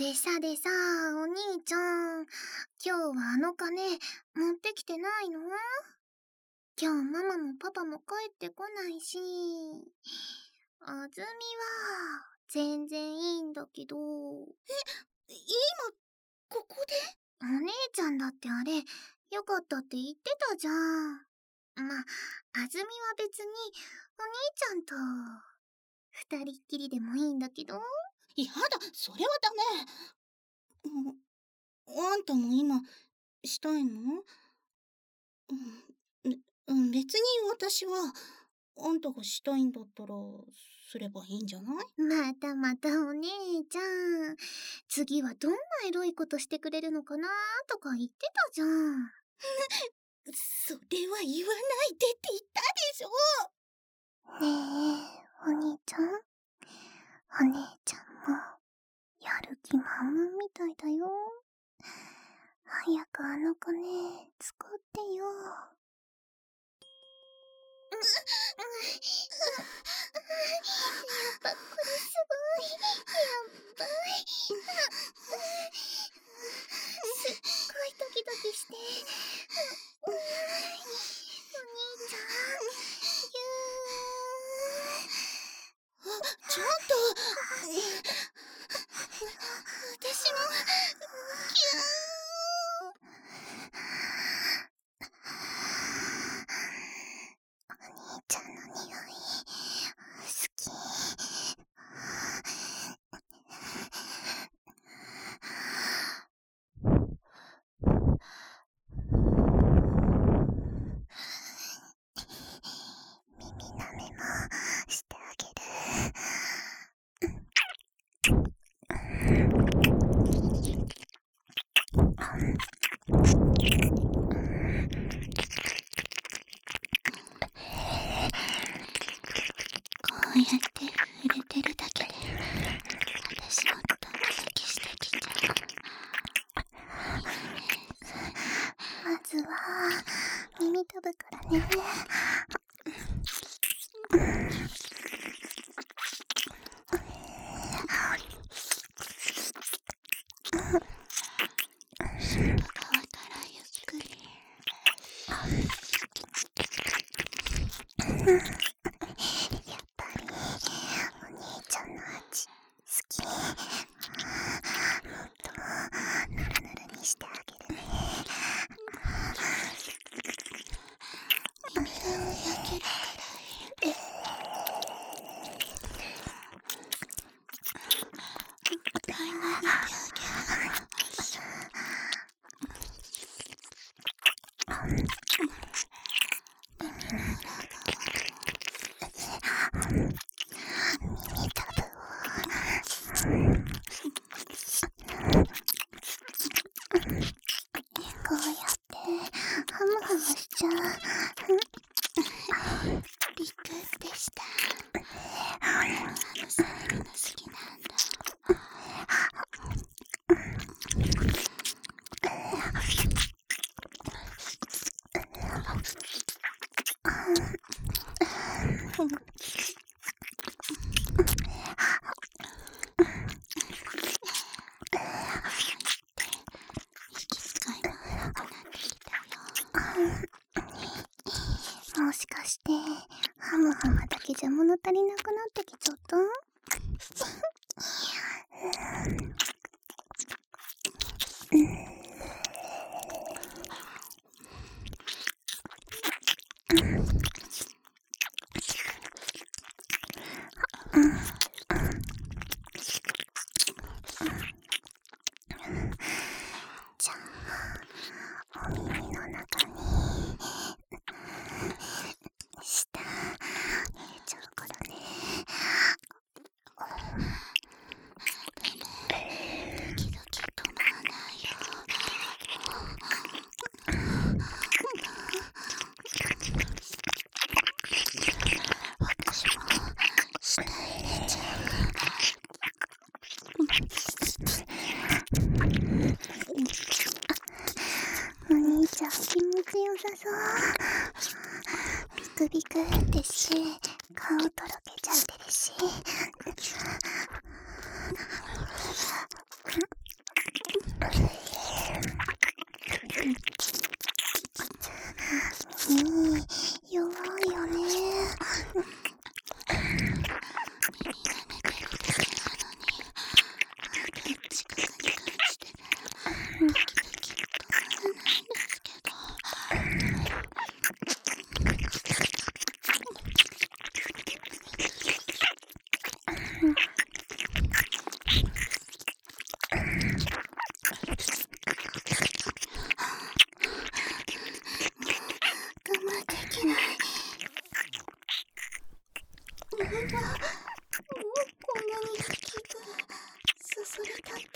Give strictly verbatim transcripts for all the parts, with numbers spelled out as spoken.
でさでさ、お兄ちゃん、今日はあの金持ってきてないの？今日ママもパパも帰ってこないし、あずみは全然いいんだけど。 今、ここで？ お姉ちゃんだってあれ、よかったって言ってたじゃん。ま、あずみは別にお兄ちゃんと二人っきりでもいいんだけど。 やだ、それはダメ。あ、あんたも今、したいの？うん、うん、別に私は、あんたがしたいんだったら、すればいいんじゃない？ またまたお姉ちゃん。次はどんなエロいことしてくれるのかなとか言ってたじゃん。 それは言わないでって言ったでしょ。 ねえ、お兄ちゃん。お姉ちゃんも、やる気満々みたいだよ。早くあの金、使ってよ。やっぱこれすごい。やっばい。すっごいドキドキして。お兄ちゃん、ぎゅー。 あ、ちょっと。私も、ぎゅー。 お兄ちゃんの匂い、好き。耳舐めもしてあげる。 こうやって触れてるだけで、私もドキドキしてきちゃう。 まずは、耳たぶからね。 外側からゆっくり。 やっぱり、お兄ちゃんの味、好き。もっと、ぬるぬるにしてあげるね。 耳が焼けるくらい。いっぱい舐めてあげる。 耳たぶを。こうやって、ハムハムしちゃう。 びっくりでした。ハムされるの好きなんだ。息遣いも荒くなってきたよ。 もしかして、ハムハムだけじゃ物足りなくなってきちゃった？じゃあ、お耳の中に、舌、入れちゃうからね。 ドキドキ止まらないよ。私も舌入れちゃう。 お兄ちゃん気持ちよさそう。ビクビクってして顔とろけちゃってるし。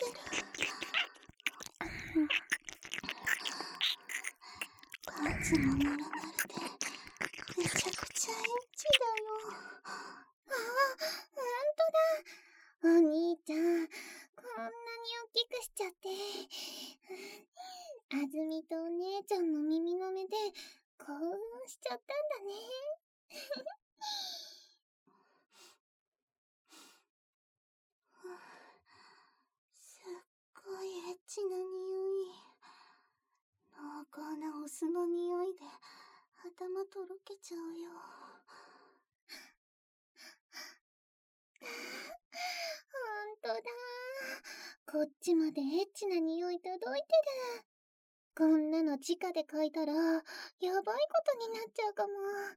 パンツもノロノロでめちゃくちゃエッチだよ。 ああ、ほんとだ。お兄ちゃん、こんなに大きくしちゃって。あずみとお姉ちゃんの耳の目で興奮しちゃったんだね。 すっごいエッチな匂い。濃厚なお酢の匂いで頭とろけちゃうよ。 ほんとだ。こっちまでエッチな匂い届いてる。こんなの直で嗅いだらやばいことになっちゃうかも。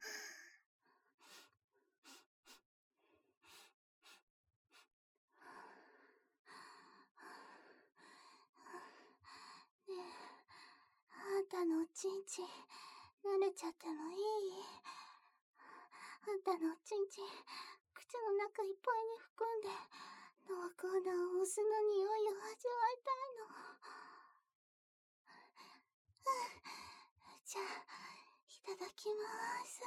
ねえ、あんたのおちんちん慣れちゃってもいい？あんたのおちんちん口の中いっぱいに含んで濃厚なお酢の匂いを味わいたいの。じゃあいただきまーす。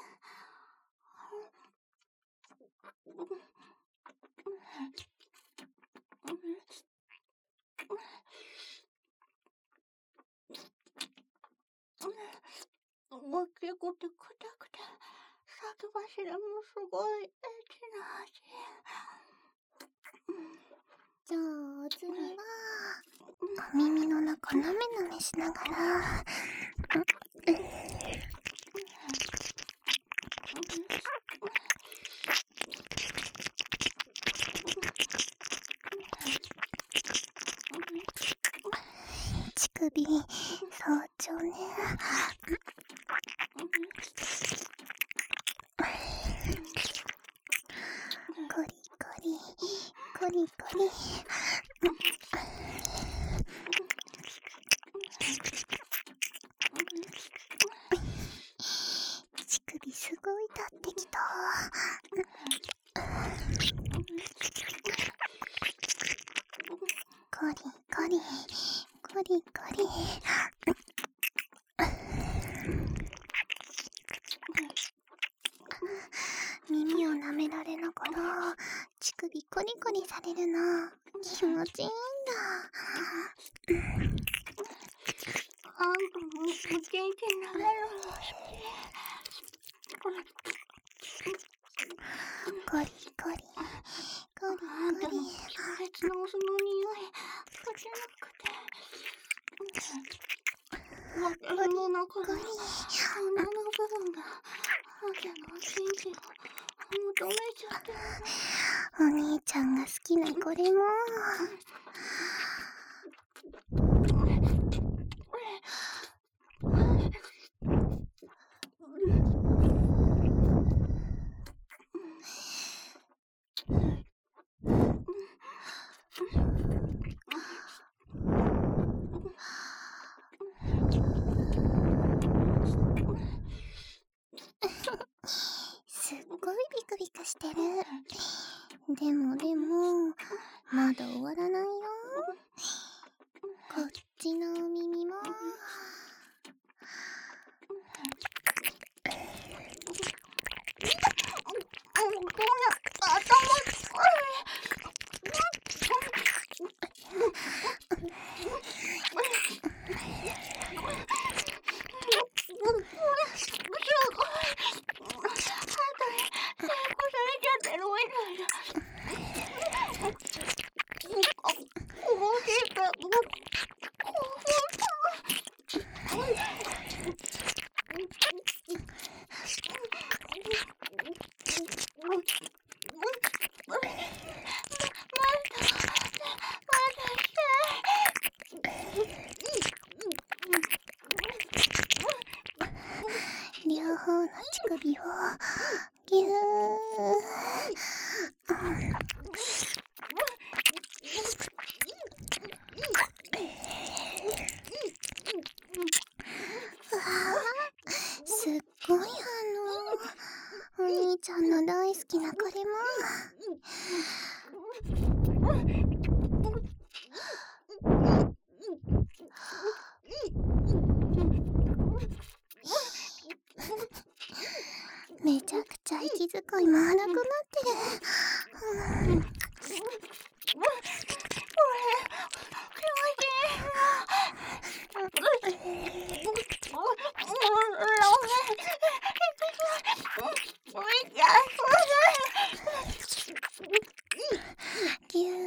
大きくて硬くて先柱もすごいエッチな味。 じゃあ、あずみはお耳の中なめなめしながら乳首早朝ね。コリコリコリコリ。乳首すごい立ってきた。コリコリコリコリ。耳を舐められながら乳首コリコリされるの気持ちいいんだ。 あんたもおちんちん舐めるの好き。 コリコリコリあんたの強烈なお酢の匂い口の中で私の中の鼻の部分があんたのおちんちんを求めちゃってるお兄ちゃんが好きなこれも。すっごいビクビクしてる。でもでもまだ終わらないよ。こっちのお耳も。両方の乳首をぎゅー。すっごい反応。お兄ちゃんの大好きなこれも。 が今荒くなってる。うん。ぎゅー。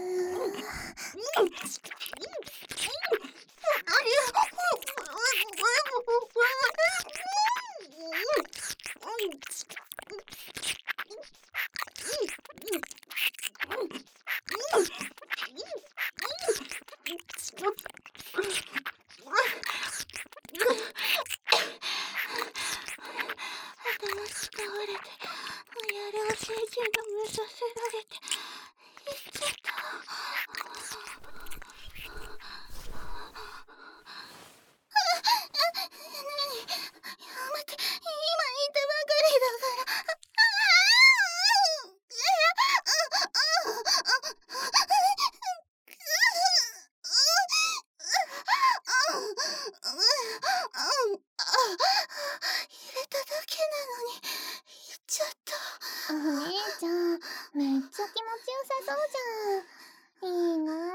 お姉ちゃん、めっちゃ気持ちよさそうじゃん。いいなぁ。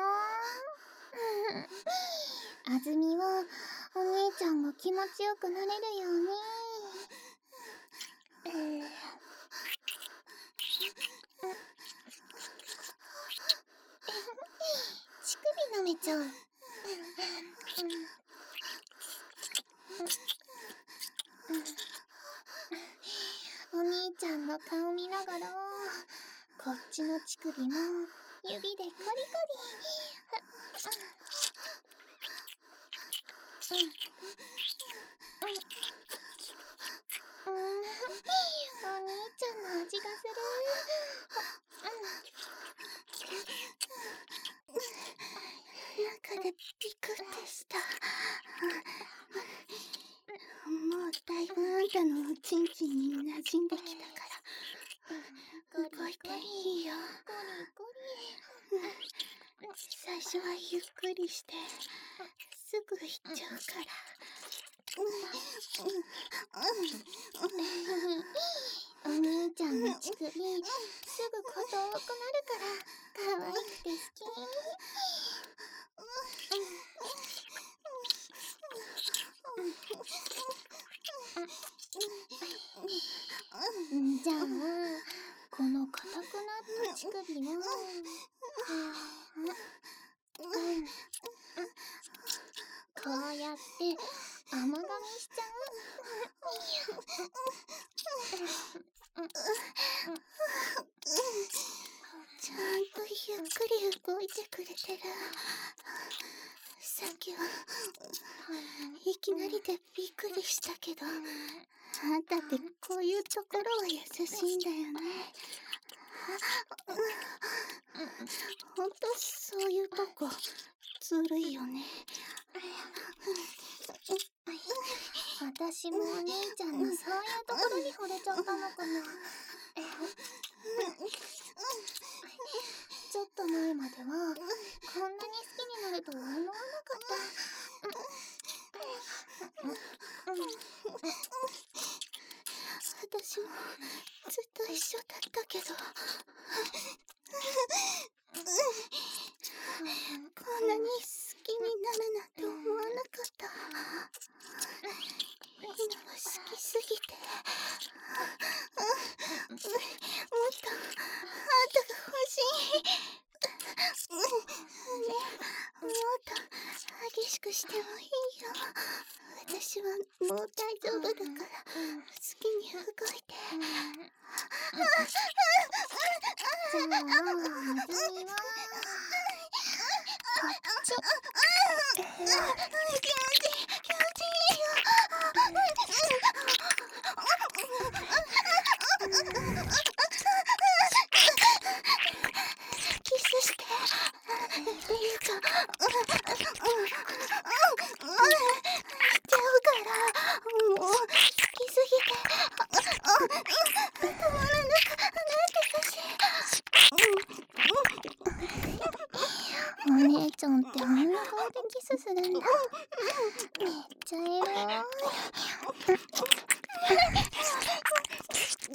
あずみは、お姉ちゃんが気持ちよくなれるように。乳首舐めちゃう。お兄ちゃんの顔見ながら、こっちの乳首も指でコリコリ。うんうんうん、お兄ちゃんの味がする。中でピクってした。もうだいぶあんたのおちんちんに馴染んできたから、動いていいよ。最初はゆっくりしてすぐ行っちゃうから。お兄ちゃんの乳首すぐこと多くなるから可愛くて好き。じゃあこの硬くなった乳首をこうやって甘噛みしちゃう。ちゃんとゆっくり動いてくれてる。さっきはいきなりでびっくりしたけど、あんたってこういうところは優しいんだよね。ほんとそういうとこずるいよね。私もお兄ちゃんのそういうところに惚れちゃったのかな。ちょっと前まではこんなに好きになるとは思わなかった。私もずっと一緒だったけど、こんなに好きになるなんて思わなかった。今は好きすぎて、もっとあんたが欲しい。ね、もっと激しくしてもいいよ。私はもう大丈夫だから好きに動いて。じゃあ、あずみはこっち。気持ちいい、気持ちいいよ。キスして。っていうか、しちゃうから、もう好きすぎて止まらなくなってたし。お姉ちゃんってあんな顔でキスするんだ。めっちゃエロい。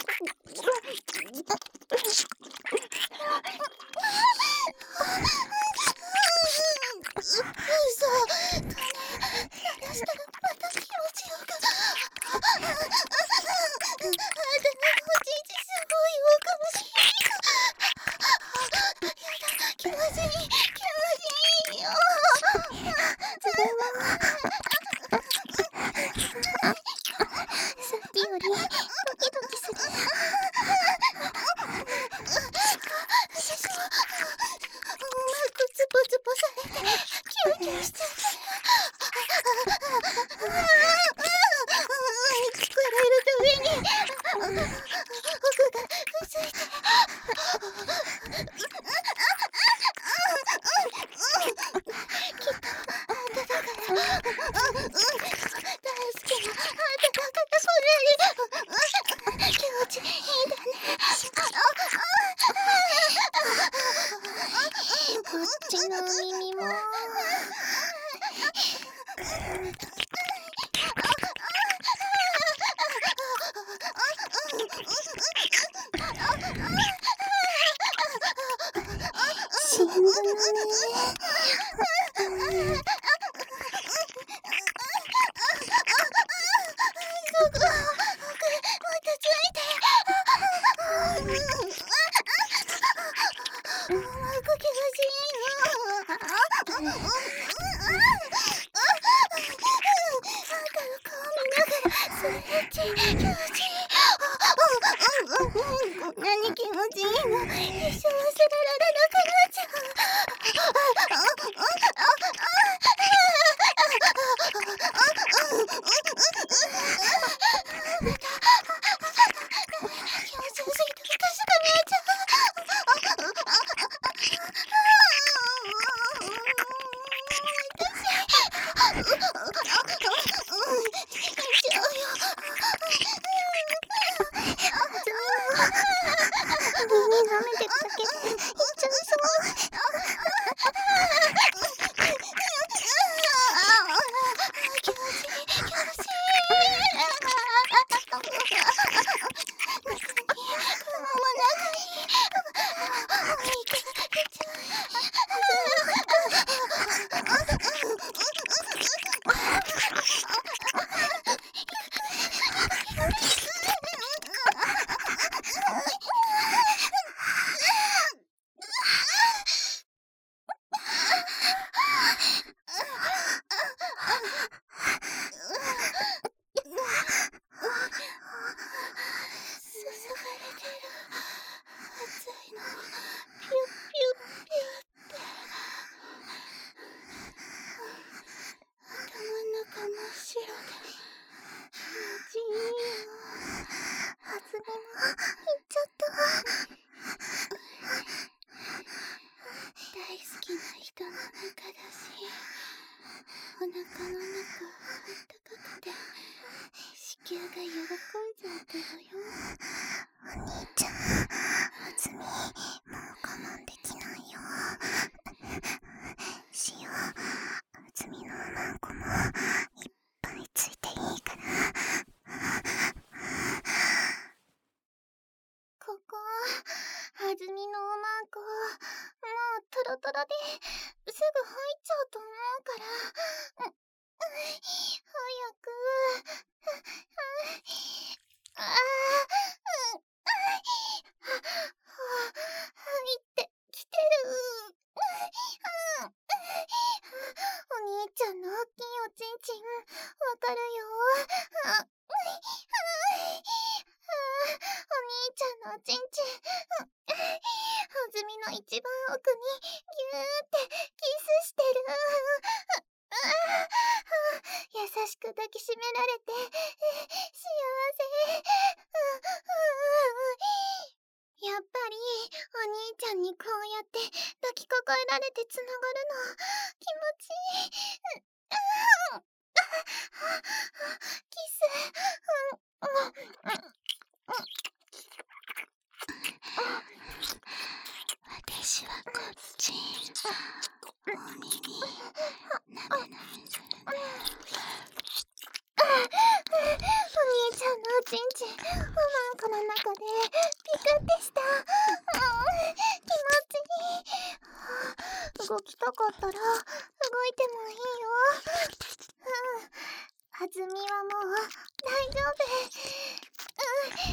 たかったら動いてもいいよ。うん。あずみはもう大丈夫。うん。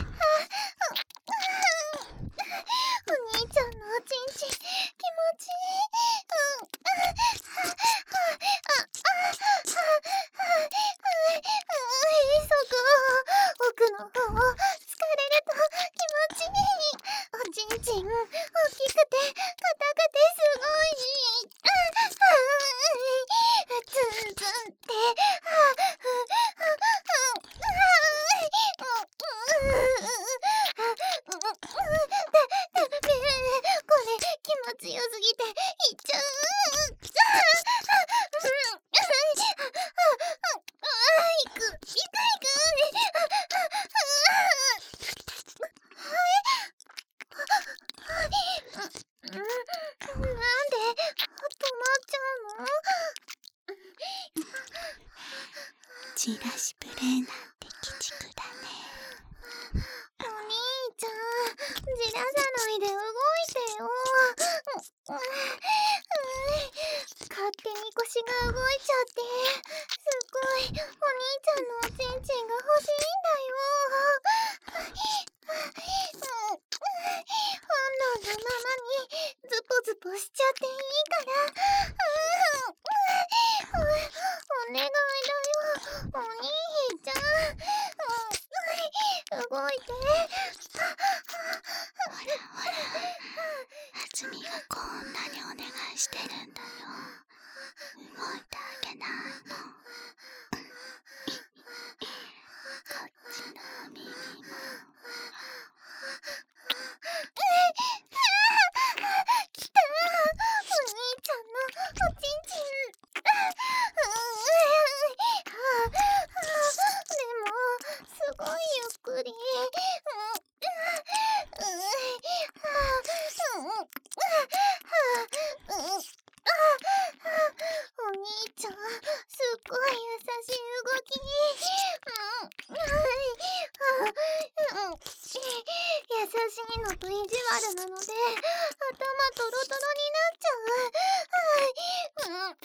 お兄ちゃんのおちんちん気持ちいい。うん。そこ奥の方疲れると気持ちいい。おちんちん大きくて硬くてすごい。ツンツンってこれ気持ちよすぎていっちゃう。 チラシプレイなんて鬼畜だね。 お兄ちゃん、じらさないで動いてよ。勝手に腰が動いちゃって、すごいお兄ちゃんのおちんちんが欲しいんだよ。本能のままにズポズポしちゃっていいから。お願いだよ、お兄ちゃん。動いて。 ほらほら、あずみがこんなにお願いしてるんだよ。動いてあげないの。こっちの耳も。 来た、お兄ちゃんのおちんちん。でもすごいゆっくり。お兄ちゃん、すっごい優しい動き。優しいのと意地悪なので頭トロトロになっちゃう。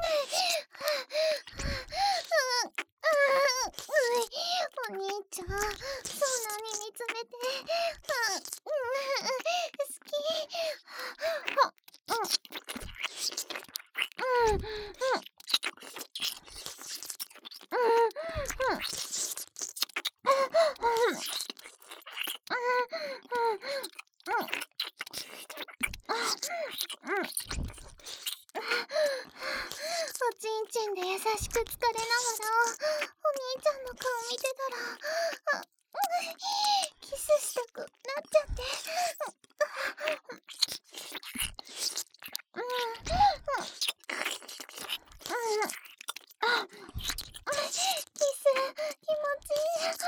お兄ちゃん、そんなに見つめて好き。おちんちんで優しく疲れながらお兄ちゃんの顔見てたらキスしたくなっちゃって。キス気持ちいい。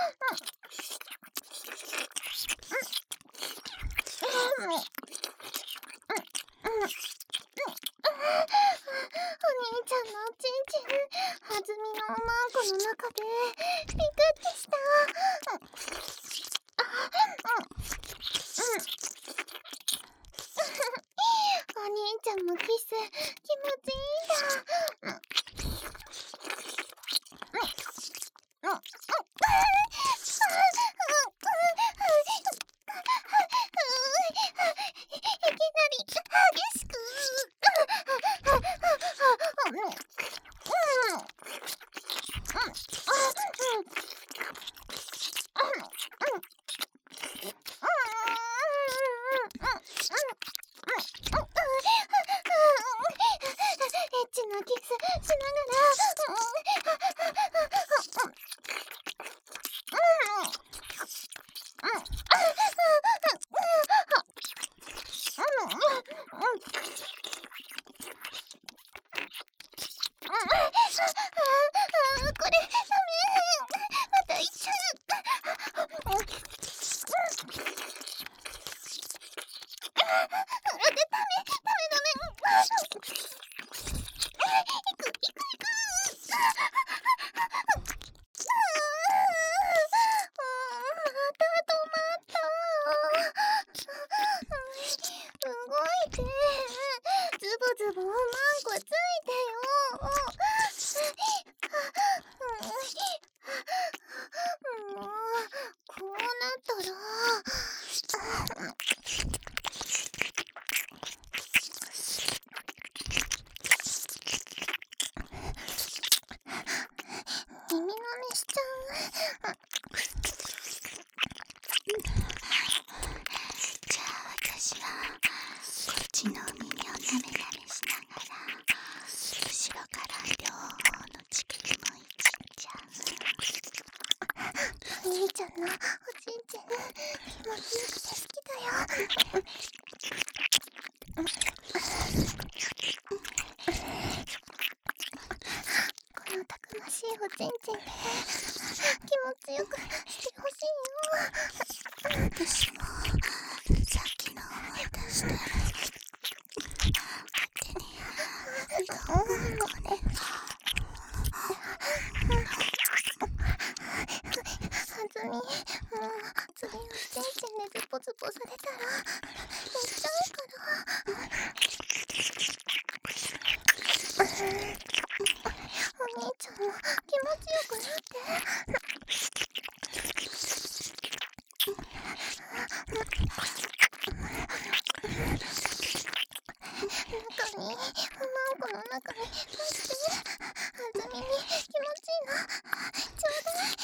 お兄ちゃんのおちんちん、はずみのおまんこの中でピクってした。お兄ちゃんもキス気持ちいいんだ。いきなり激しく。エッチなキスしながら。これダメ。またいっちゃう。ダメダメダメ。いくいくいく。また止まった。動いて。ズボズボおまんこから両方の乳首もいじっちゃう。 お兄ちゃんのおちんちん気持ちよくて好きだよ。このたくましいおちんちんで気持ちよくしてほしいよ。 私もさっきの思い出したら勝手に両方の子にあずみ、もう次おちんちんでズポズポされたら寝ちゃうから。お兄ちゃんも気持ちよくなって。中に、おまんこの中に出して。あずみに気持ちいいのちょうだい。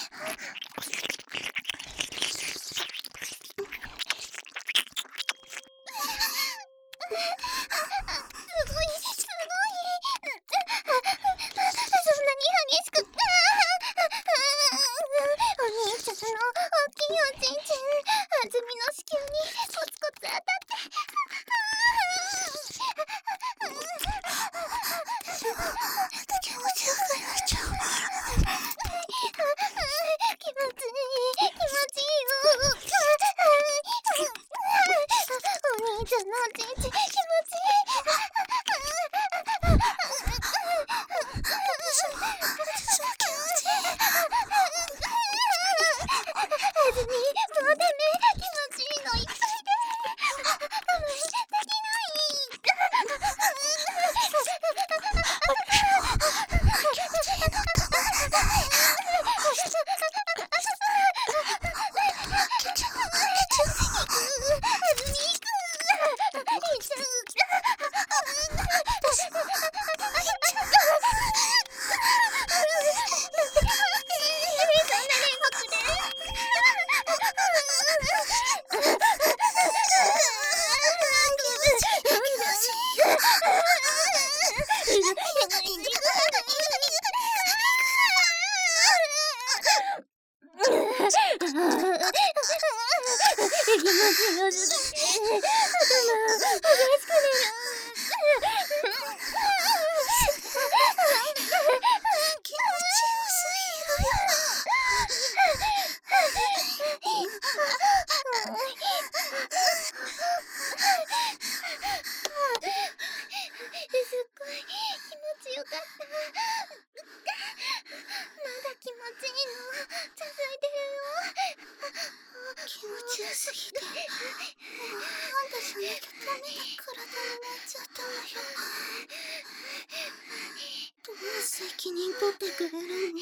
責任取ってくれるの？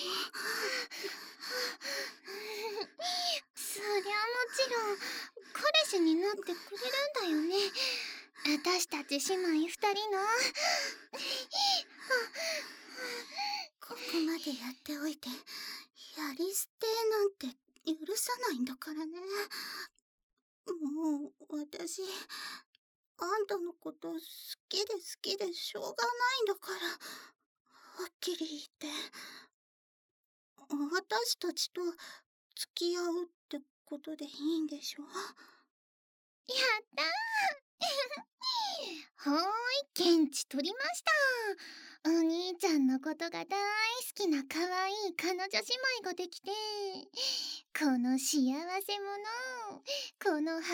そりゃもちろん彼氏になってくれるんだよね。私たち姉妹二人のここまでやっておいてやり捨てなんて許さないんだからね。もう私あんたのこと好きで好きでしょうがないんだから、はっきり言って。私たちと付き合うってことでいいんでしょ？ やったーほーい、検知取りました。お兄ちゃんのことが大好きな可愛い彼女姉妹ができて、この幸せ者、このハーレム主人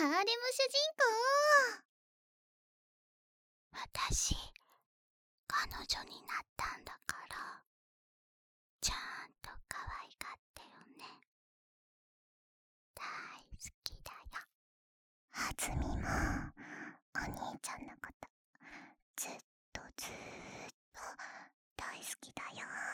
公。 私、彼女になったんだから、ちゃんと可愛がってよね。大好きだよ。 はずみも、お兄ちゃんのこと、ずっとずーっと大好きだよ。